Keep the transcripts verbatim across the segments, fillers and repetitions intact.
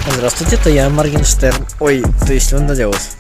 Здравствуйте, это я, Моргенштерн. Ой, то есть он наделался.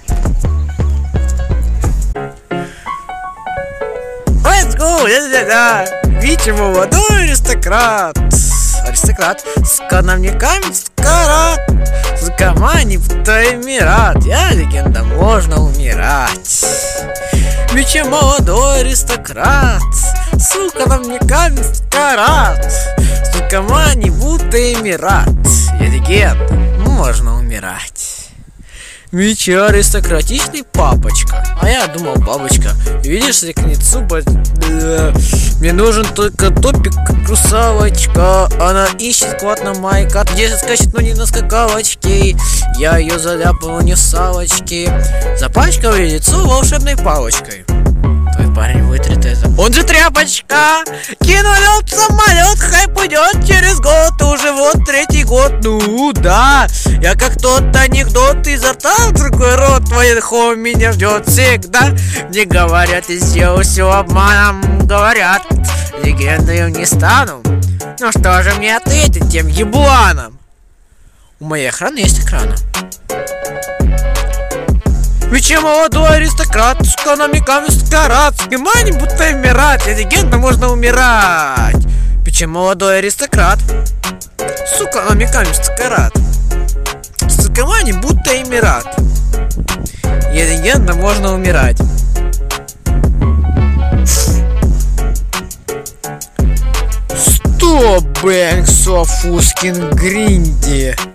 Let's go! Да-да-да! Витя молодой аристократ! Аристократ! С канамниками карат! С комани будто эмират! Я легенда, можно умирать! Витя молодой аристократ! С канамниками карат! С комани будто эмират! Я легенда, можно умирать! Вича аристократичный папочка, а я думал бабочка. Видишь, рекнецу, мне нужен только топик, как русалочка. Она ищет клад на майка, где скачет, но не на скакалочке. Я ее заляпал не в салочки, запачкал ей лицо волшебной палочкой. Твой парень вытрет это. Он же тряпочка. Кинул лед в самолет, хайп уйдет через год. Уже вот третий год, ну да. Я как тот анекдот изо рта в другой рот. Твой хом меня ждет всегда. Мне говорят, я сделал все обманом. Говорят, легендой не стану. Ну что же мне ответить тем ебланам? У моей охраны есть экрана. Вича молодой аристократ, с канамниками карат, с кемани будто эмират, я легенда, можно умирать. Вича молодой аристократ, с канамниками карат, с кемани будто эмират, я легенда, можно умирать. Стоп, Бэнкс оф Ускин Гринди.